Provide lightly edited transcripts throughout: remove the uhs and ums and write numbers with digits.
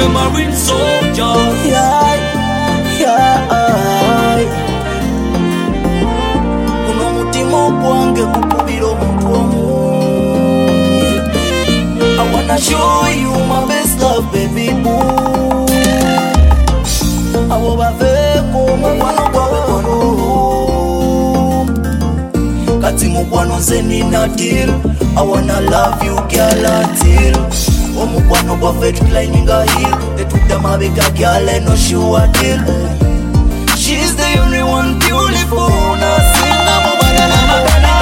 the marine soldiers. Yeah, yeah. Kuno mutima gwange gukubira omuntu omu. I wanna show you my best love, baby boo. Abo baveko mukwano gwawe kono. Kati mukwano nze nina deal. I wanna love you girl until omukwano gwaffe tuclimbinga hill. Tetudda mabega girl eno sure deal. She's the only one beautiful. Nasinga mubagala mabala.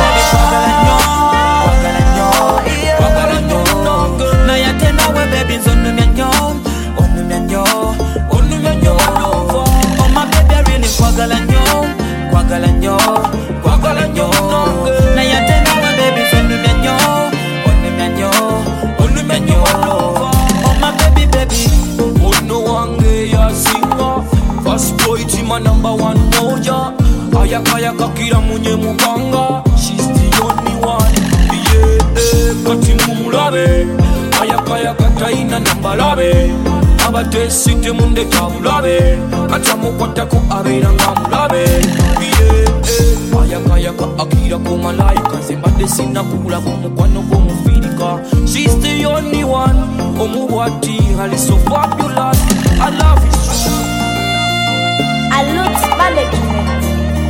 Na yatena we baby zonumya nyo. Onumya nyo. Onumya nyo. Oh my baby I really kwagala nyo. Kwagala nyo. Kwagala nyo. Na yatena we baby zonumya nyo. Onumya nyo. Onumya nyo. Oh my baby baby. Ono wange ya singa. First boy tima number one moja. Ayakaya kakira munye mubanga. She's the only one. Yeah, kati mumulabe. Ayakaya kataina nambalabe. Abatesite munde tabulabe. Kata mukwatako abera nga mulabe. Yeah, ayakaya ka akira ko malaika. Zembade sina kula ko mukwano ko mufirika. She's the only one. Omuwati hali so fabulous. I love you so. Alux Management.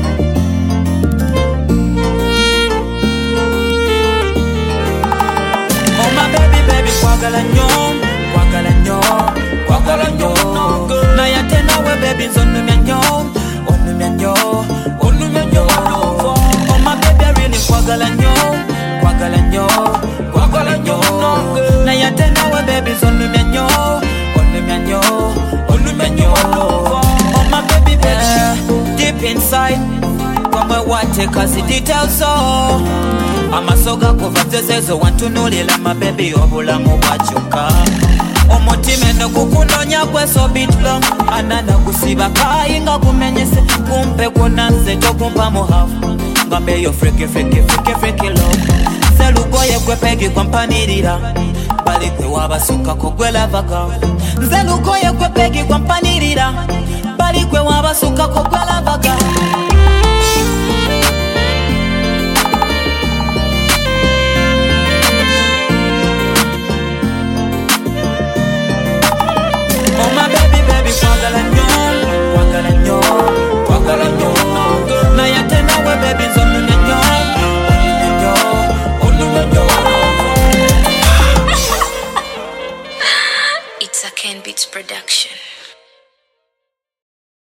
Oh my baby, kwagala nyo, kwagala nyo, kwagala nyo. Na yatena we baby zonumya nyo, onumya nyo, onumya nyo. Oh my baby I really kwagala nyo, kwagala nyo, kwagala nyo. Na yatena we baby zonumya nyo, onumya nyo, onumya nyo. Oh my baby deep inside, when we want to cause the details so. Amasoga kuva zezezo wantunulila mabebi obulamu bwakyuka. Omutima eno gukunonya gwe so bit long. Anana gusiba kayi nga gumenyese. Kumpe gunanze tokumpa muhafu. Ngambe yo freaky love. Nzelugoye gwe pegi kwampanirira. Bali kwe wabasuka ko gwe lavaga. Nzelugoye gwe pegi kwampanirira. Bali kwe wabasuka ko gwe lavaga. Kwagala nyo, kwagala nyo, kwagala nyo. Na yatena we baby zonumya nyo, onumya nyo, onumya nyo. It's a Ken Beats production.